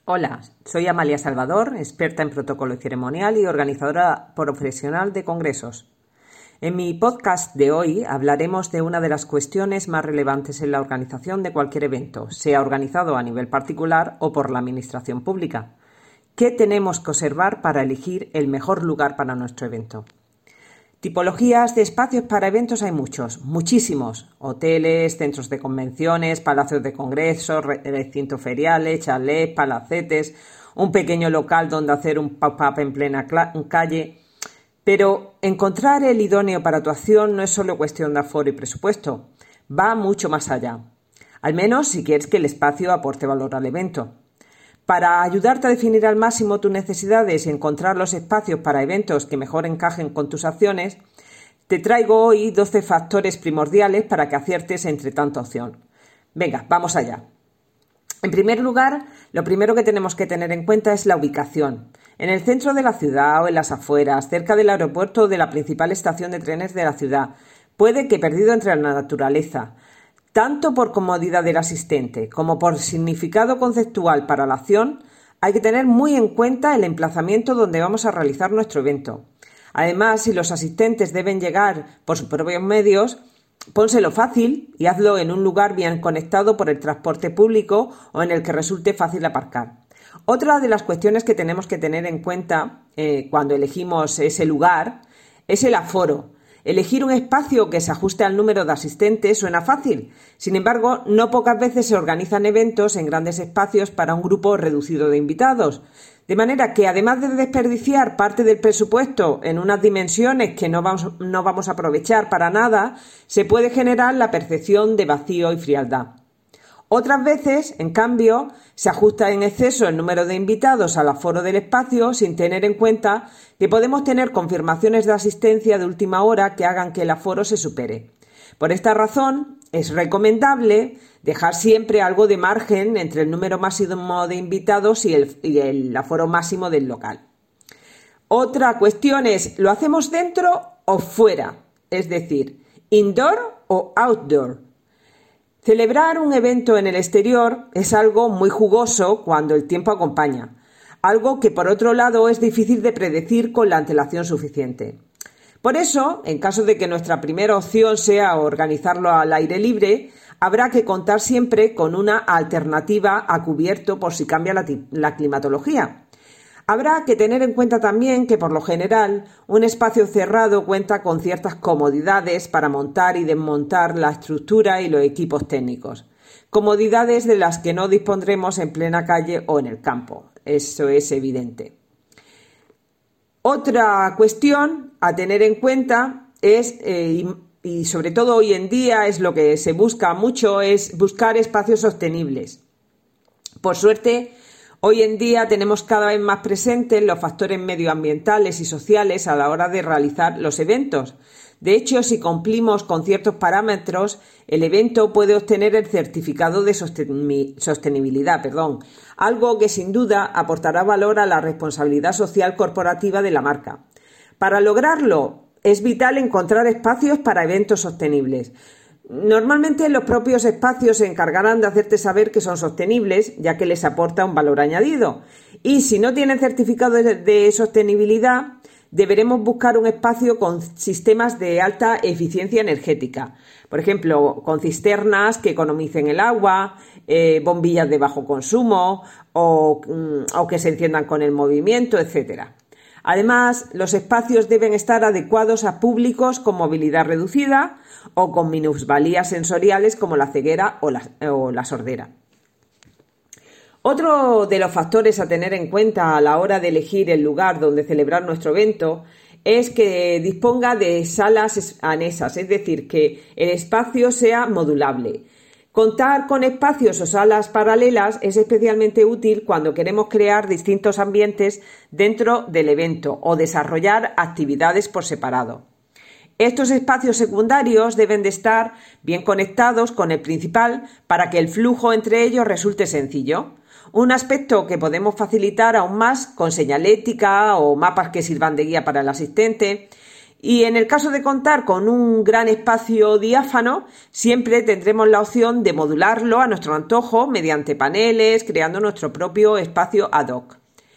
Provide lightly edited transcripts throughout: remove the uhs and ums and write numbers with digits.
Hola, soy Amalia Salvador, experta en protocolo y ceremonial y organizadora profesional de congresos. En mi podcast de hoy hablaremos de una de las cuestiones más relevantes en la organización de cualquier evento, sea organizado a nivel particular o por la administración pública. ¿Qué tenemos que observar para elegir el mejor lugar para nuestro evento? Tipologías de espacios para eventos hay muchísimos. Hoteles, centros de convenciones, palacios de congresos, recintos feriales, chalés, palacetes, un pequeño local donde hacer un pop-up en plena calle. Pero encontrar el idóneo para tu acción no es solo cuestión de aforo y presupuesto, va mucho más allá. Al menos si quieres que el espacio aporte valor al evento. Para ayudarte a definir al máximo tus necesidades y encontrar los espacios para eventos que mejor encajen con tus acciones, te traigo hoy 12 factores primordiales para que aciertes entre tanta opción. Venga, vamos allá. En primer lugar, lo primero que tenemos que tener en cuenta es la ubicación. En el centro de la ciudad o en las afueras, cerca del aeropuerto o de la principal estación de trenes de la ciudad, puede que perdido entre la naturaleza. Tanto por comodidad del asistente como por significado conceptual para la acción, hay que tener muy en cuenta el emplazamiento donde vamos a realizar nuestro evento. Además, si los asistentes deben llegar por sus propios medios, pónselo fácil y hazlo en un lugar bien conectado por el transporte público o en el que resulte fácil aparcar. Otra de las cuestiones que tenemos que tener en cuenta cuando elegimos ese lugar es el aforo. Elegir un espacio que se ajuste al número de asistentes suena fácil. Sin embargo, no pocas veces se organizan eventos en grandes espacios para un grupo reducido de invitados. De manera que, además de desperdiciar parte del presupuesto en unas dimensiones que no vamos a aprovechar para nada, se puede generar la percepción de vacío y frialdad. Otras veces, en cambio, se ajusta en exceso el número de invitados al aforo del espacio sin tener en cuenta que podemos tener confirmaciones de asistencia de última hora que hagan que el aforo se supere. Por esta razón, es recomendable dejar siempre algo de margen entre el número máximo de invitados y el aforo máximo del local. Otra cuestión es, ¿lo hacemos dentro o fuera? Es decir, indoor o outdoor. Celebrar un evento en el exterior es algo muy jugoso cuando el tiempo acompaña, algo que por otro lado es difícil de predecir con la antelación suficiente. Por eso, en caso de que nuestra primera opción sea organizarlo al aire libre, habrá que contar siempre con una alternativa a cubierto por si cambia la climatología. Habrá que tener en cuenta también que, por lo general, un espacio cerrado cuenta con ciertas comodidades para montar y desmontar la estructura y los equipos técnicos. Comodidades de las que no dispondremos en plena calle o en el campo. Eso es evidente. Otra cuestión a tener en cuenta es, y sobre todo hoy en día es lo que se busca mucho, es buscar espacios sostenibles. Por suerte, hoy en día tenemos cada vez más presentes los factores medioambientales y sociales a la hora de realizar los eventos. De hecho, si cumplimos con ciertos parámetros, el evento puede obtener el certificado de sostenibilidad, algo que sin duda aportará valor a la responsabilidad social corporativa de la marca. Para lograrlo, es vital encontrar espacios para eventos sostenibles. Normalmente los propios espacios se encargarán de hacerte saber que son sostenibles, ya que les aporta un valor añadido. Y si no tienen certificado de sostenibilidad, deberemos buscar un espacio con sistemas de alta eficiencia energética. Por ejemplo, con cisternas que economicen el agua, bombillas de bajo consumo o que se enciendan con el movimiento, etc. Además, los espacios deben estar adecuados a públicos con movilidad reducida o con minusvalías sensoriales como la ceguera o la sordera. Otro de los factores a tener en cuenta a la hora de elegir el lugar donde celebrar nuestro evento es que disponga de salas anexas, es decir, que el espacio sea modulable. Contar con espacios o salas paralelas es especialmente útil cuando queremos crear distintos ambientes dentro del evento o desarrollar actividades por separado. Estos espacios secundarios deben de estar bien conectados con el principal para que el flujo entre ellos resulte sencillo. Un aspecto que podemos facilitar aún más con señalética o mapas que sirvan de guía para el asistente. Y en el caso de contar con un gran espacio diáfano, siempre tendremos la opción de modularlo a nuestro antojo mediante paneles, creando nuestro propio espacio ad hoc.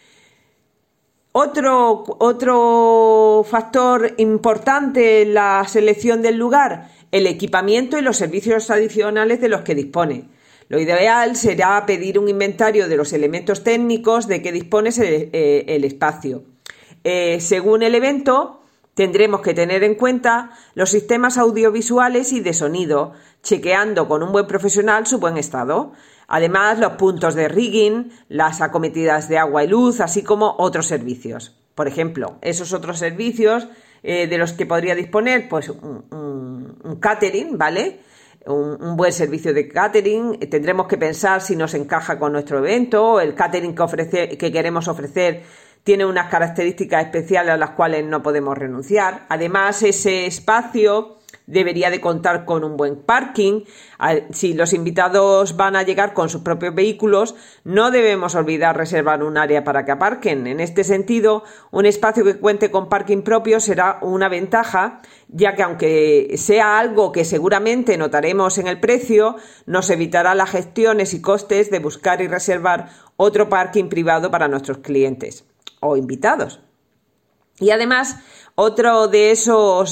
Otro factor importante en la selección del lugar, el equipamiento y los servicios adicionales de los que dispone. Lo ideal será pedir un inventario de los elementos técnicos de que dispone el espacio. Según el evento, tendremos que tener en cuenta los sistemas audiovisuales y de sonido, chequeando con un buen profesional su buen estado. Además, los puntos de rigging, las acometidas de agua y luz, así como otros servicios. Por ejemplo, esos otros servicios de los que podría disponer, pues un catering, ¿vale? Un buen servicio de catering. Tendremos que pensar si nos encaja con nuestro evento. El catering que queremos ofrecer tiene unas características especiales a las cuales no podemos renunciar. Además, ese espacio debería de contar con un buen parking. Si los invitados van a llegar con sus propios vehículos, no debemos olvidar reservar un área para que aparquen. En este sentido, un espacio que cuente con parking propio será una ventaja, ya que aunque sea algo que seguramente notaremos en el precio, nos evitará las gestiones y costes de buscar y reservar otro parking privado para nuestros clientes o invitados. Y además, otro de esos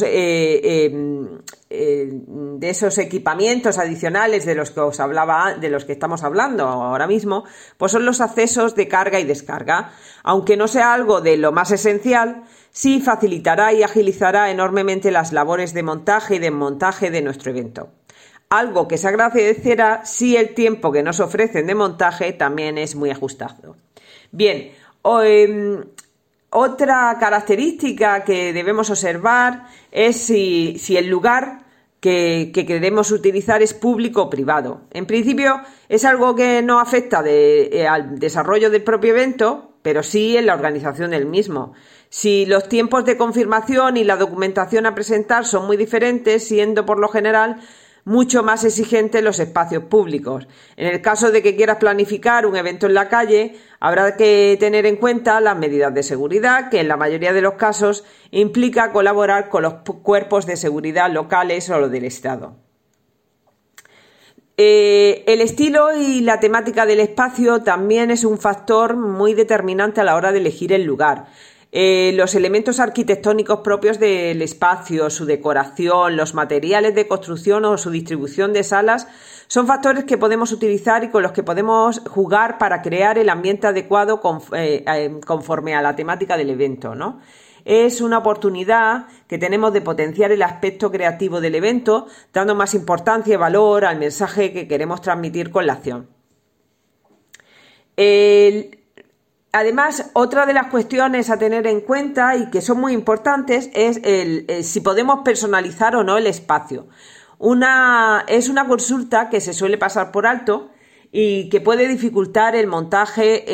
equipamientos adicionales de los que os hablaba, de los que estamos hablando ahora mismo, pues son los accesos de carga y descarga. Aunque no sea algo de lo más esencial, sí facilitará y agilizará enormemente las labores de montaje y desmontaje de nuestro evento. Algo que se agradecerá si el tiempo que nos ofrecen de montaje también es muy ajustado. Bien, otra característica que debemos observar es si el lugar que queremos utilizar es público o privado. En principio es algo que no afecta al desarrollo del propio evento, pero sí en la organización del mismo. Si los tiempos de confirmación y la documentación a presentar son muy diferentes, siendo por lo general mucho más exigentes los espacios públicos. En el caso de que quieras planificar un evento en la calle, habrá que tener en cuenta las medidas de seguridad, que en la mayoría de los casos implica colaborar con los cuerpos de seguridad locales o los del Estado. El estilo y la temática del espacio también es un factor muy determinante a la hora de elegir el lugar. Los elementos arquitectónicos propios del espacio, su decoración, los materiales de construcción o su distribución de salas son factores que podemos utilizar y con los que podemos jugar para crear el ambiente adecuado conforme a la temática del evento, ¿no? Es una oportunidad que tenemos de potenciar el aspecto creativo del evento, dando más importancia y valor al mensaje que queremos transmitir con la acción. Además, otra de las cuestiones a tener en cuenta y que son muy importantes es si podemos personalizar o no el espacio. Es una consulta que se suele pasar por alto y que puede dificultar el montaje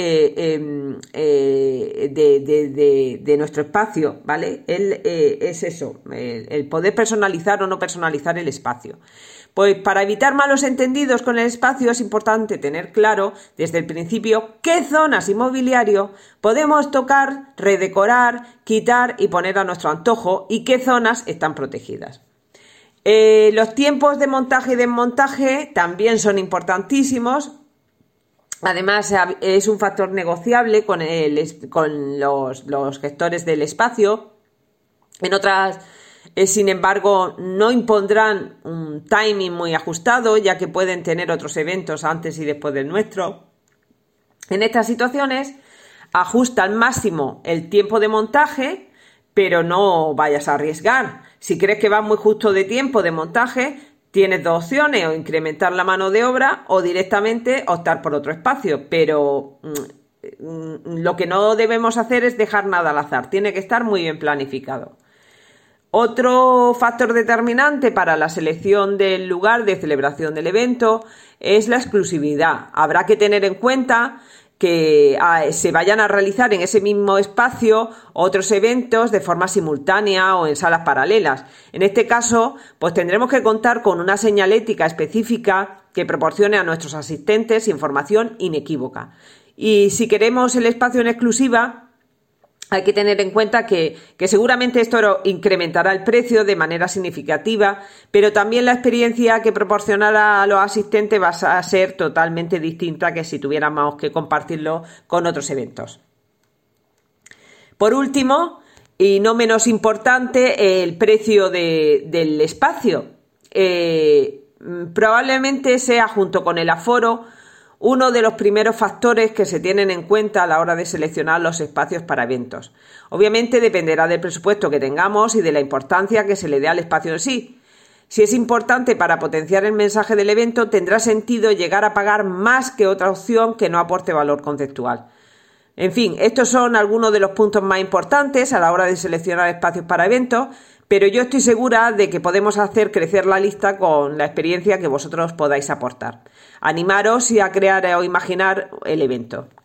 de nuestro espacio, ¿vale? Es eso, el poder personalizar o no personalizar el espacio. Pues para evitar malos entendidos con el espacio es importante tener claro desde el principio qué zonas y mobiliario podemos tocar, redecorar, quitar y poner a nuestro antojo y qué zonas están protegidas. Los tiempos de montaje y desmontaje también son importantísimos. Además, es un factor negociable con los gestores del espacio. En otras, sin embargo, no impondrán un timing muy ajustado, ya que pueden tener otros eventos antes y después del nuestro. En estas situaciones, ajusta al máximo el tiempo de montaje, pero no vayas a arriesgar. Si crees que vas muy justo de tiempo de montaje, tienes dos opciones: o incrementar la mano de obra o directamente optar por otro espacio. Pero lo que no debemos hacer es dejar nada al azar, tiene que estar muy bien planificado. Otro factor determinante para la selección del lugar de celebración del evento es la exclusividad. Habrá que tener en cuenta que se vayan a realizar en ese mismo espacio otros eventos de forma simultánea o en salas paralelas. En este caso, pues tendremos que contar con una señalética específica que proporcione a nuestros asistentes información inequívoca. Y si queremos el espacio en exclusiva, hay que tener en cuenta que seguramente esto incrementará el precio de manera significativa, pero también la experiencia que proporcionará a los asistentes va a ser totalmente distinta que si tuviéramos que compartirlo con otros eventos. Por último, y no menos importante, el precio del espacio. Probablemente sea, junto con el aforo, uno de los primeros factores que se tienen en cuenta a la hora de seleccionar los espacios para eventos. Obviamente dependerá del presupuesto que tengamos y de la importancia que se le dé al espacio en sí. Si es importante para potenciar el mensaje del evento, tendrá sentido llegar a pagar más que otra opción que no aporte valor conceptual. En fin, estos son algunos de los puntos más importantes a la hora de seleccionar espacios para eventos, pero yo estoy segura de que podemos hacer crecer la lista con la experiencia que vosotros podáis aportar. Animaros y a crear o imaginar el evento.